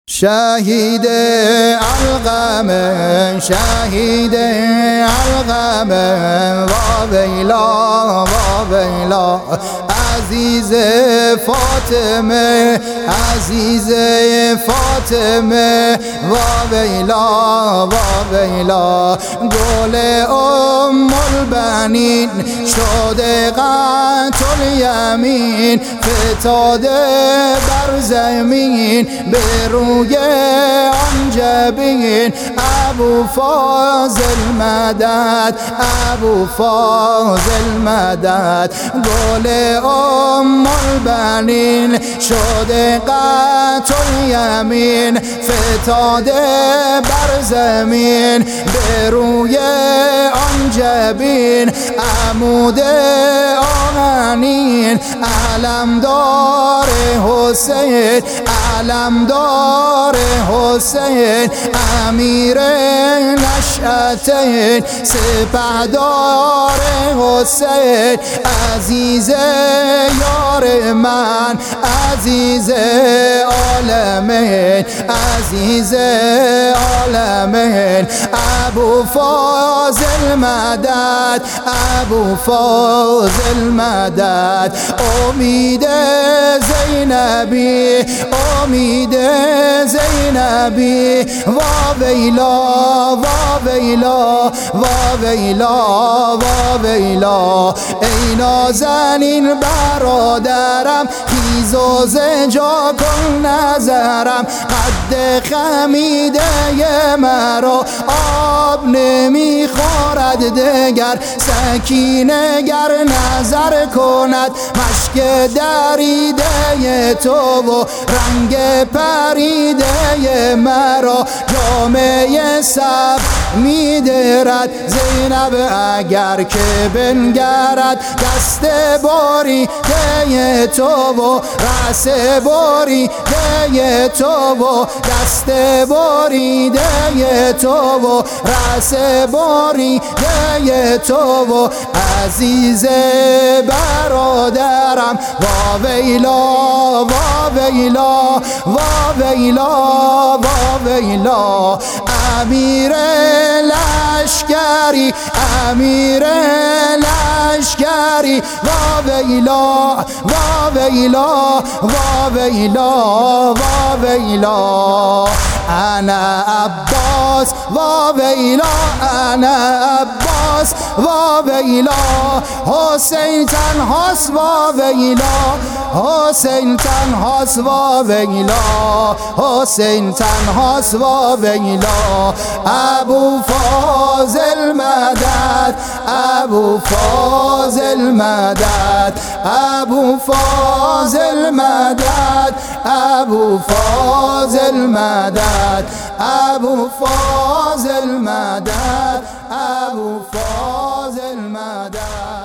شهید علقم شهید علقم واویلا واویلا عزیز فاطمه عزیز فاطمه واویلا واویلا گل البنین شده قطع الیمین فتاده بر زمین به روی آن جبین ابو فاضل مدد ابو فاضل مدد گل البنین شده قطع الیمین فتاده بر زمین به روی آن جبین عمود آهنین علمدار حسین علمدار حسین امیر نشأتین سپهدار حسین عزیز یار من عزیز عالمین عزیز عالمین ابو فاضل مدد ابو فاضل مدد امید زینبی امید زینبی واویلا واویلا واویلا واویلا ای نازنین برادرم خیز و زنجا کن نظرم قد خمیده مرا آب نمیخورد دگر سکینه گر نظر کند مشک دریده تو و رنگ پریده مرا جامعه سب میدرد زینب اگر که بنگرد دست باری ده تو و رأس باری ده تو و دست باری ده تو و رأس باری ده تو و عزیز برادرم واویلا واویلا واویلا واویلا امیر لشکری امیر لشکری واویلا واویلا واویلا واویلا انا عباس واویلا انا عباس واویلا حسین تنهاست واویلا حسین تنهاست واویلا حسین تنهاست واویلا ابو فاضل مدد ابو فاضل مدد ابو فاضل مدد ابو فاضل مدد ابو فاضل مدد ابو فاضل مدد